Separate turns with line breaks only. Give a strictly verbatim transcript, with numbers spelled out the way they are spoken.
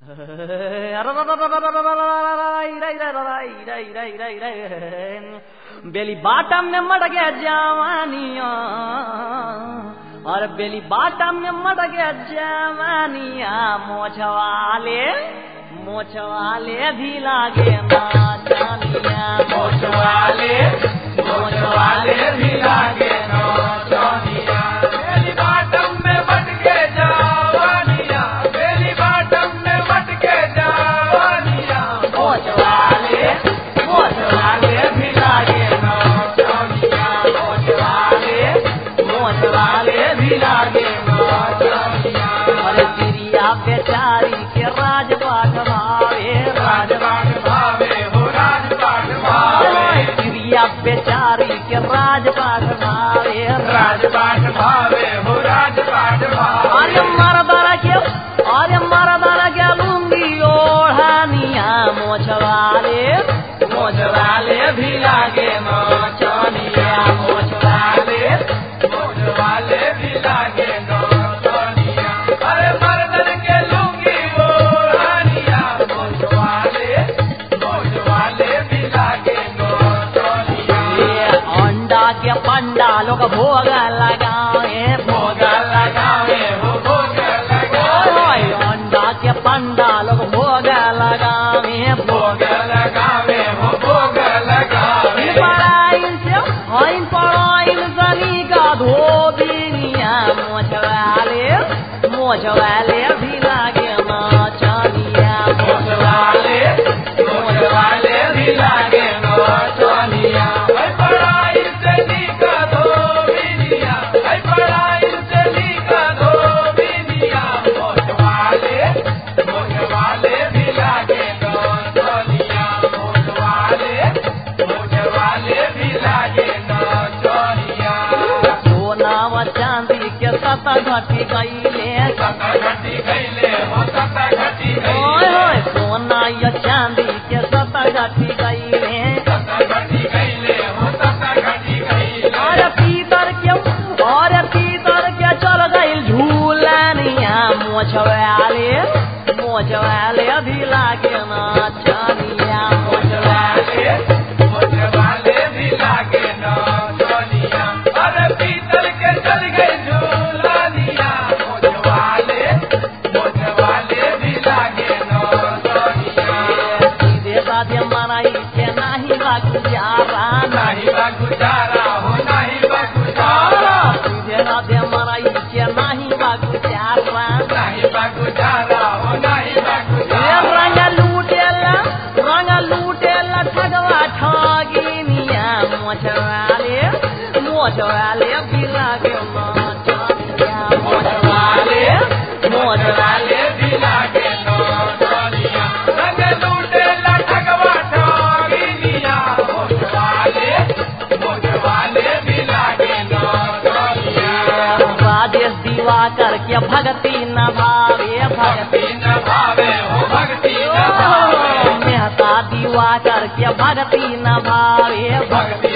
बेली बाटम में मर गया जवानिया और बेली बाटम में मर गया जवानिया मोछवाले मोछवाले भी लागे नाचनिया मोछवाले मोछवाले भी लागे नाचनिया बेली बाटम में मर गया जवानिया बेली बाटम में मर गया जवानिया मोछवाले मोछवाले भी लागे नाचनिया मोछवाले मोछवाले भी लागे नाचनिया अरे तिरिया बेचारी के राजपाट भावे राजपाट भावे हो राजपाट भावे तिरिया बेचारी के राजपाट भावे राजपाट भावे हो राजपाट भावे अरे मरदारा के अरे मरदारा के लुंगी ओढ़ानिया मोछवाले मोछवाले भी लागे नाचनिया मोछवाले मोछवाले भी लागे नाचनिया अरे मर्दन के लुंगी ओढ़ानिया मोछवाले मोछवाले भी लागे नाचनिया अंडा के पंडा लोग भोग लगावे भोग लगावे हो भोग लगावे अंडा के पंडा लोग भोग लगावे भोग लगावे हो भोग लगावे पढ़ाइन से होइन पढ़ाइन सनी का धोबिनिया मोछवाले मोछवाले भी लागे नाचनिया मोछवाले मोछवाले भी लागे नाचनिया पढ़ाइन सनी का धोबिनिया पढ़ाइन सनी का धोबिनिया मोछवाले मोछवाले भी लागे नाचनिया मोछवाले मोछवाले भी लागे नाचनिया सोना व चांदी के सत घटी गईले सत घटी गईले हो सत घटी गईले सोना या चांदी के सत घटी गईले सत घटी गईले हो सत घटी गईले अरे पीतर के अरे पीतर के चल गई झूलनिया मोछवाले मोछवाले भी लागे नाचनिया मोछवाले मोछवाले भी लागे नाचनिया अरे पीतर के चल गई झूलनिया मोछवाले मोछवाले भी लागे नाचनिया सीधे साधे मनाई के नाही बा गुजारा नाही बा गुजारा हो नाही बा गुजारा सीधे साधे मनाई के नाही बा गुजारा नाही बा गुजारा हो नाही बा गुजारा रंग लूटेला रंग लूटेला ठगवा ठगिनिया मोछवाले मोछवाले भी लागे नाचनिया मोछवाले मोछवाले भी लागे नाचनिया रंग लूटेला ठगवा ठगिनिया मोछवाले मोछवाले भी लागे नाचनिया राजेश दीवा करके भक्ति न भावे भक्ति न भावे हो भक्ति न भावे मेहता दीवा करके भक्ति न भावे भक्ति